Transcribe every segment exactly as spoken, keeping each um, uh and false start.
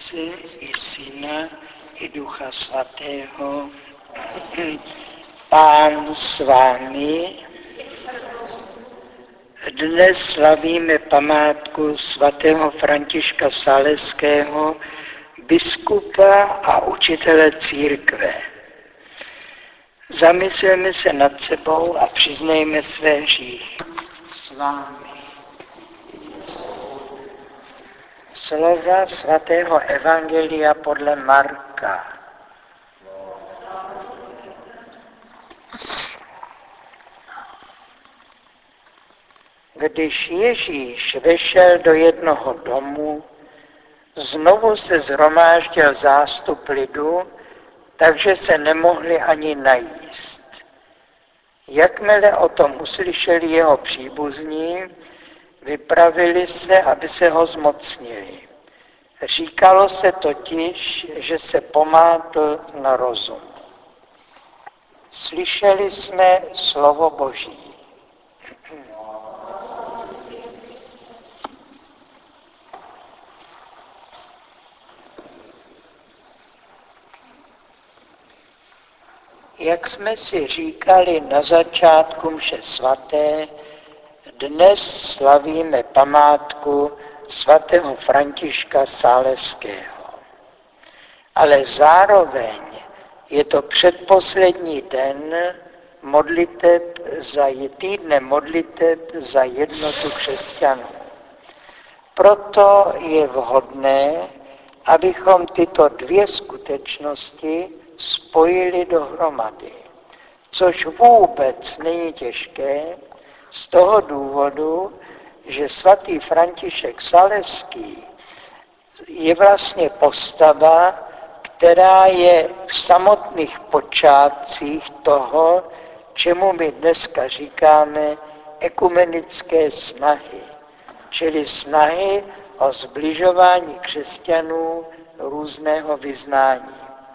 Otce i Syna i Ducha Svatého. Pán s vámi. Dnes slavíme památku svatého Františka Saleského, biskupa a učitele církve. Zamysleme se nad sebou a přiznejme své hříchy. S vámi. Slova svatého Evangelia podle Marka. Když Ježíš vešel do jednoho domu, znovu se shromáždil zástup lidu, takže se nemohli ani najíst. Jakmile o tom uslyšeli jeho příbuzní, vypravili se, aby se ho zmocnili. Říkalo se totiž, že se pomátl na rozum. Slyšeli jsme slovo Boží. Jak jsme si říkali na začátku mše svaté, dnes slavíme památku svatého Františka Saleského. Ale zároveň je to předposlední den modliteb za týdne modliteb za jednotu křesťanů. Proto je vhodné, abychom tyto dvě skutečnosti spojili dohromady, což vůbec není těžké, z toho důvodu, že svatý František Saleský je vlastně postava, která je v samotných počátcích toho, čemu my dneska říkáme ekumenické snahy, čili snahy o sbližování křesťanů různého vyznání.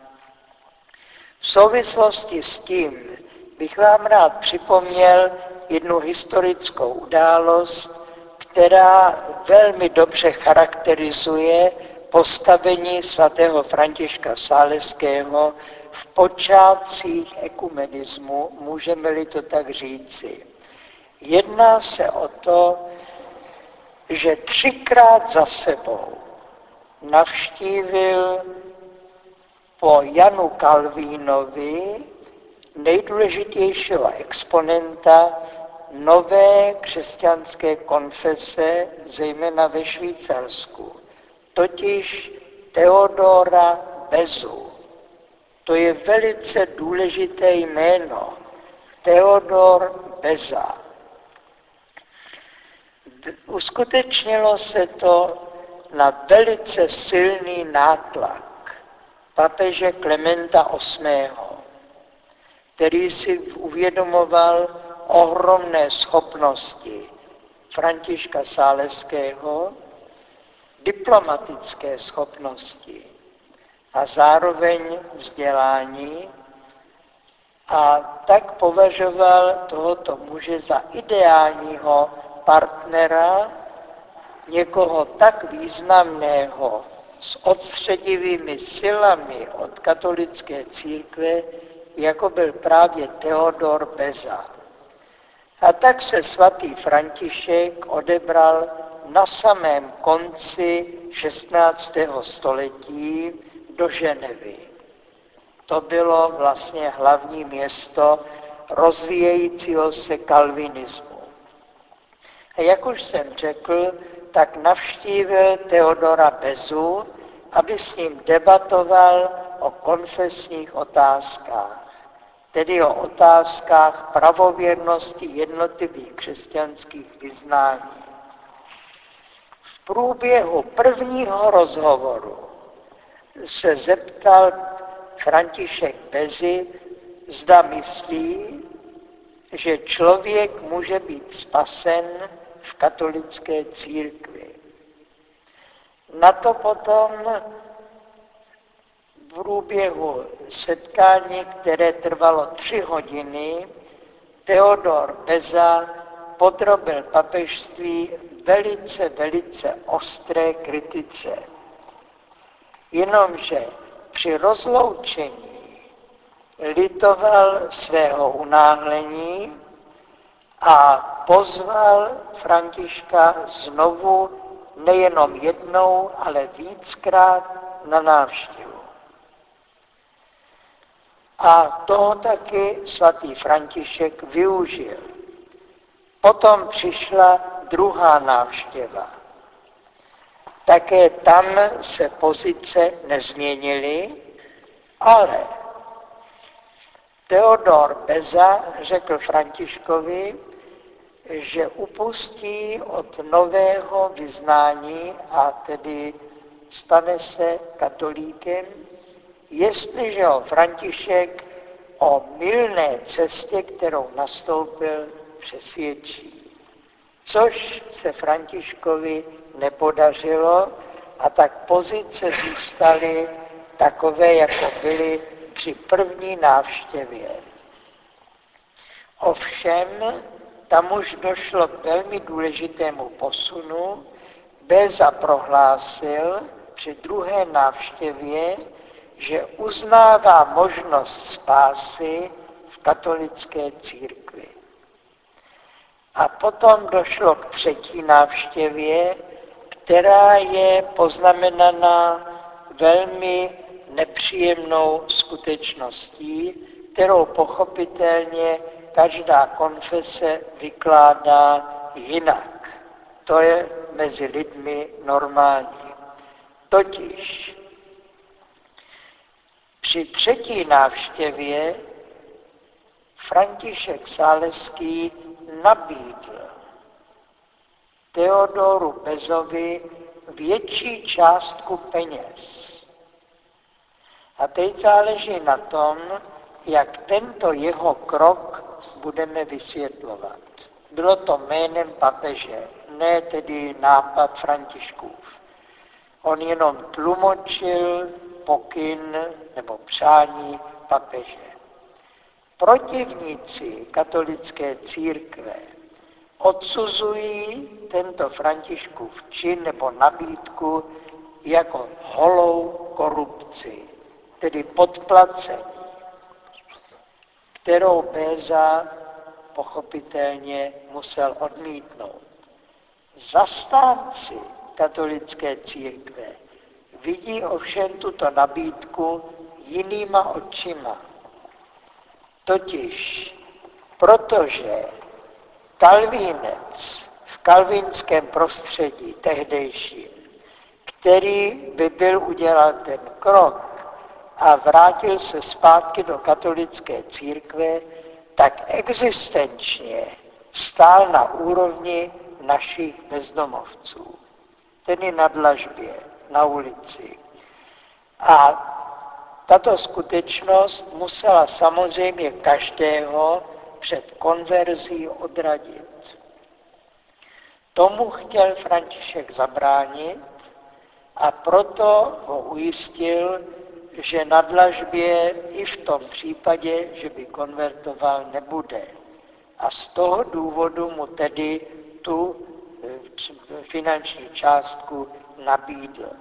V souvislosti s tím bych vám rád připomněl jednu historickou událost, která velmi dobře charakterizuje postavení svatého Františka Saleského v počátcích ekumenismu, můžeme-li to tak říci. Jedná se o to, že třikrát za sebou navštívil po Janu Kalvínovi, nejdůležitějšího exponenta nové křesťanské konfese, zejména ve Švýcarsku, totiž Theodora Bezu. To je velice důležité jméno. Theodor Beza. Uskutečnilo se to na velice silný nátlak papeže Klementa osmého, který si uvědomoval ohromné schopnosti Františka Saleského, diplomatické schopnosti a zároveň vzdělání, a tak považoval tohoto muže za ideálního partnera, někoho tak významného s odstředivými silami od katolické církve, jako byl právě Theodor Beza. A tak se svatý František odebral na samém konci šestnáctého století do Ženevy. To bylo vlastně hlavní město rozvíjejícího se kalvinismu. A jak už jsem řekl, tak navštívil Theodora Bezu, aby s ním debatoval o konfesních otázkách, tedy o otázkách pravověrnosti jednotlivých křesťanských vyznání. V průběhu prvního rozhovoru se zeptal František Bezi, zda myslí, že člověk může být spasen v katolické církvi. Na to potom v průběhu setkání, které trvalo tři hodiny, Theodor Beza podrobil papežství velice, velice ostré kritice. Jenomže při rozloučení litoval svého unáhlení a pozval Františka znovu nejenom jednou, ale víckrát na návštěvu. A toho taky svatý František využil. Potom přišla druhá návštěva. Také tam se pozice nezměnily, ale Teodor Beza řekl Františkovi, že upustí od nového vyznání a tedy stane se katolíkem, jestliže ho František o mylné cestě, kterou nastoupil, přesvědčí. Což se Františkovi nepodařilo a tak pozice zůstaly takové, jako byly při první návštěvě. Ovšem, tam už došlo k velmi důležitému posunu. Beza prohlásil při druhé návštěvě, že uznává možnost spásy v katolické církvi. A potom došlo k třetí návštěvě, která je poznamenaná velmi nepříjemnou skutečností, kterou pochopitelně každá konfese vykládá jinak. To je mezi lidmi normální. Totiž při třetí návštěvě František Saleský nabídl Teodoru Bezovi větší částku peněz. A teď záleží na tom, jak tento jeho krok budeme vysvětlovat. Bylo to jménem papeže, ne tedy nápad Františkův. On jenom tlumočil pokyn nebo přání papeže. Protivníci katolické církve odsuzují tento Františkův čin nebo nabídku jako holou korupci, tedy podplacení, kterou Beza pochopitelně musel odmítnout. Zastánci katolické církve vidí ovšem tuto nabídku jinýma očima. Totiž protože Kalvínec v kalvínském prostředí tehdejším, který by byl udělal ten krok a vrátil se zpátky do katolické církve, tak existenčně stál na úrovni našich bezdomovců, tedy na dlažbě, na ulici. A tato skutečnost musela samozřejmě každého před konverzí odradit. Tomu chtěl František zabránit a proto ho ujistil, že na dlažbě i v tom případě, že by konvertoval, nebude. A z toho důvodu mu tedy tu finanční částku nabídl.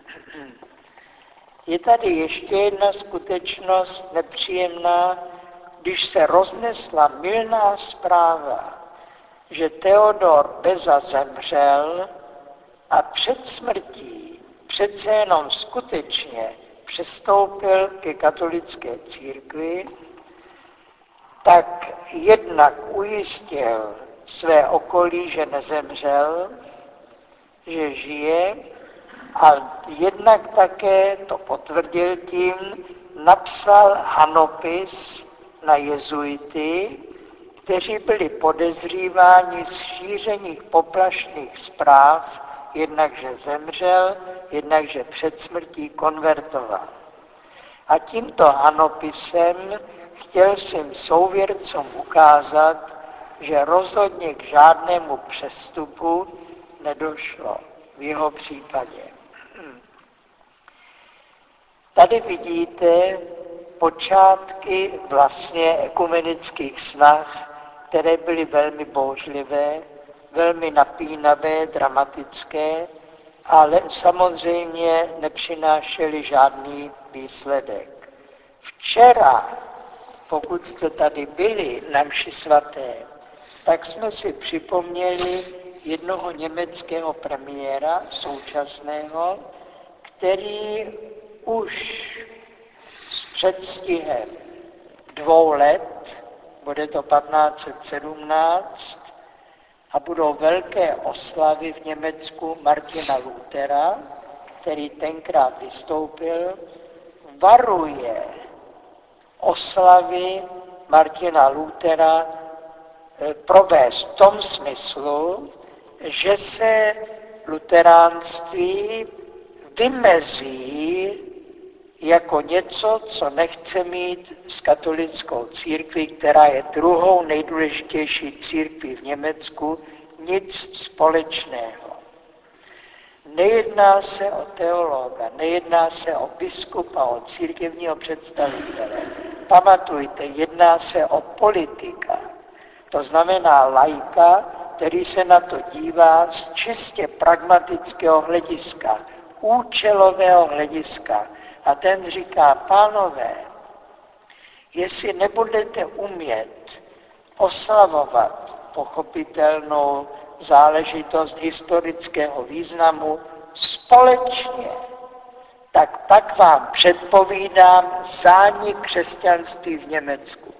Je tady ještě jedna skutečnost nepříjemná, když se roznesla mylná zpráva, že Teodor Beza zemřel a před smrtí přece jenom skutečně přestoupil ke katolické církvi, tak jednak ujistil své okolí, že nezemřel, že žije, a jednak také to potvrdil tím, napsal hanopis na jezuity, kteří byli podezříváni z šíření poplašných zpráv, jednak že zemřel, jednak že před smrtí konvertoval. A tímto hanopisem chtěl svým souvěrcům ukázat, že rozhodně k žádnému přestupu nedošlo v jeho případě. Tady vidíte počátky vlastně ekumenických snah, které byly velmi bouřlivé, velmi napínavé, dramatické, ale samozřejmě nepřinášely žádný výsledek. Včera, pokud jste tady byli na mši svaté, tak jsme si připomněli jednoho německého premiéra současného, který už s předstihem dvou let, bude to patnáct set sedmnáct, a budou velké oslavy v Německu Martina Luthera, který tenkrát vystoupil, varuje oslavy Martina Luthera provést v tom smyslu, že se luteránství vymezí jako něco, co nechce mít s katolickou církví, která je druhou nejdůležitější církví v Německu, nic společného. Nejedná se o teologa, nejedná se o biskupa, o církevního představitele. Pamatujte, jedná se o politika. To znamená laika, který se na to dívá z čistě pragmatického hlediska, účelového hlediska. A ten říká, pánové, jestli nebudete umět oslavovat pochopitelnou záležitost historického významu společně, tak pak vám předpovídám zánik křesťanství v Německu.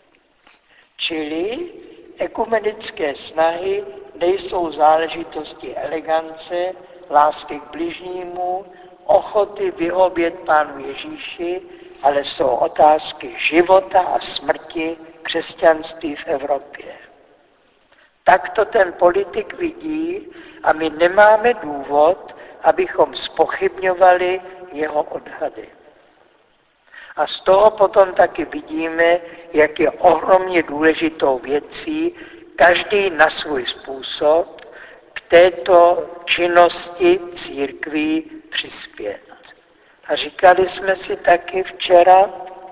Čili ekumenické snahy nejsou záležitosti elegance, lásky k bližnímu, ochoty vyhovět Pánu Ježíši, ale jsou otázky života a smrti křesťanství v Evropě. Tak to ten politik vidí a my nemáme důvod, abychom zpochybňovali jeho odhady. A z toho potom taky vidíme, jak je ohromně důležitou věcí každý na svůj způsob k této činnosti církví přispět. A říkali jsme si taky včera,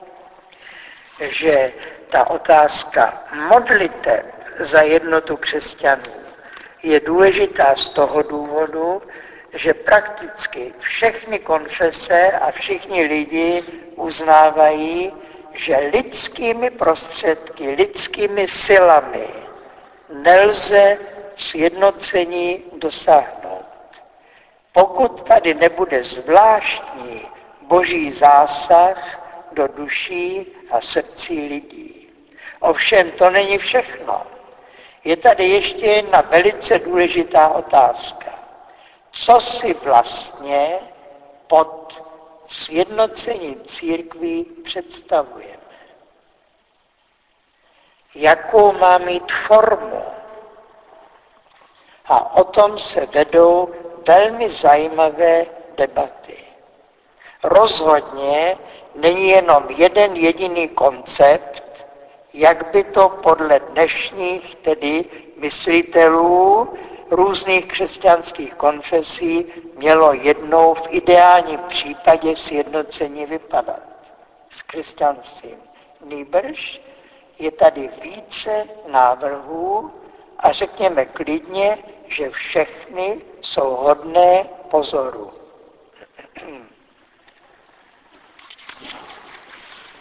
že ta otázka modliteb za jednotu křesťanů je důležitá z toho důvodu, že prakticky všechny konfese a všichni lidi uznávají, že lidskými prostředky, lidskými silami nelze sjednocení dosáhnout. Pokud tady nebude zvláštní boží zásah do duší a srdcí lidí. Ovšem to není všechno. Je tady ještě jedna velice důležitá otázka. Co si vlastně pod sjednocením církví představujeme? Jakou má mít formu? A o tom se vedou velmi zajímavé debaty. Rozhodně není jenom jeden jediný koncept, jak by to podle dnešních tedy myslitelů různých křesťanských konfesí mělo jednou v ideálním případě sjednocení vypadat s křesťanstvím. Nýbrž je tady více návrhů a řekněme klidně, že všechny jsou hodné pozoru.